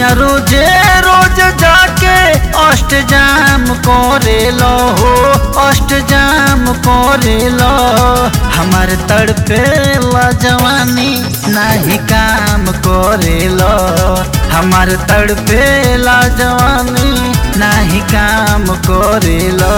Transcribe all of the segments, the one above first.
सैया रोजे रोज जाके अष्टजाम करेलो हो, अष्टजाम करेलो। हमार तड़पेला जवानी नाही काम करेलो, हमार तड़पेला जवानी नाही काम करेलो।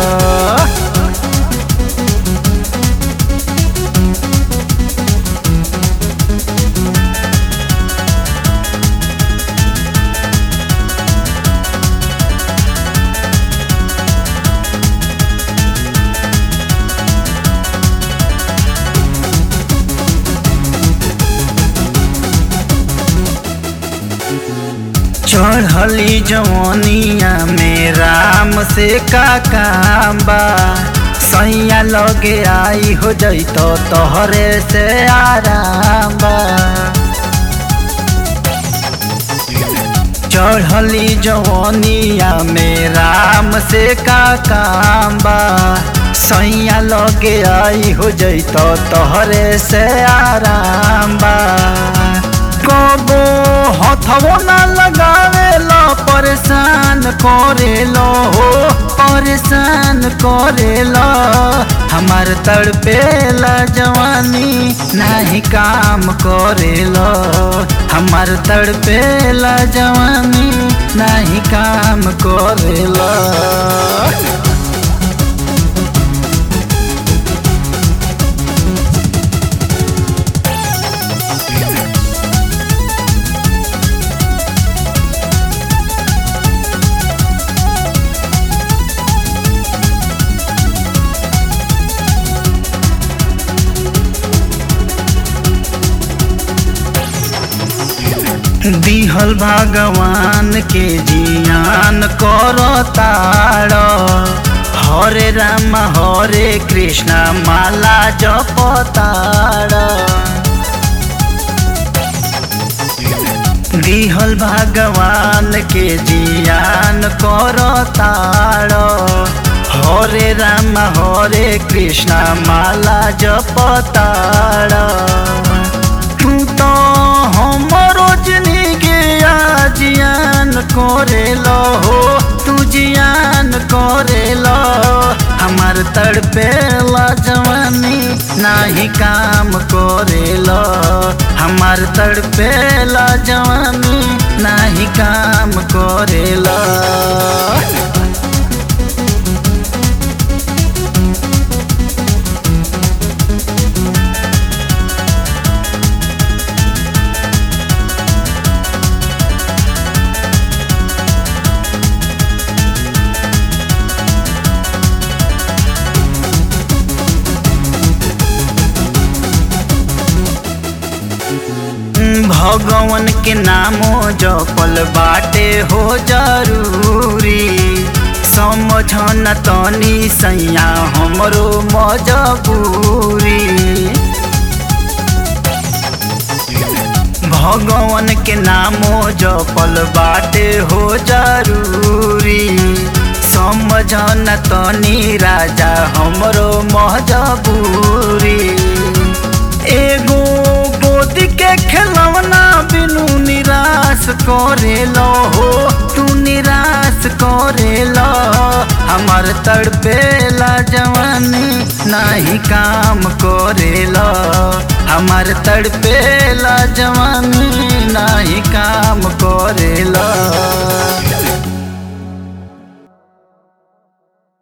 चढ़ली जवानिया में राम से का काम बा, सैया लगे आई हो जैतो तोहरे से आराम बा। चढ़ली जवानिया में राम से का काम बा, सैया लगे आई हो जैतो तोहरे से आराम बा। कबो हथवो ना लगावेला परेशान करेलो हो, परेशान करेलो। हमार तड़पेला जवानी नाही काम करेलो, हमार तड़पेला जवानी नाही काम करेलो। दिहल भगवान के जियान करताड़, हरे राम हरे कृष्ण माला जपताड़। दिहल भगवान के जियान करताड़, हरे राम हरे कृष्ण माला जपताड़। तू तो हमरो जिंदगी जियान करेलो हो, तू जियान करेलो। हमार तड़पेला जवानी नाही काम करेलो, हमार तड़पेला जवानी नाही काम करेलो। भगवान के नामो जपल बाटे हो जरूरी, समझन तनी सैया हमरो मजबूरी। भगवान के नामो जपल बाटे हो जरूरी, समझन तनी राजा हमरो मजबूरी। एगो गोदी के खिलौना बिनु निराश करेलो हो, तू निराश करेलो। हमार तड़पेला जवानी नाही काम करेलो, हमार तड़पेला जवानी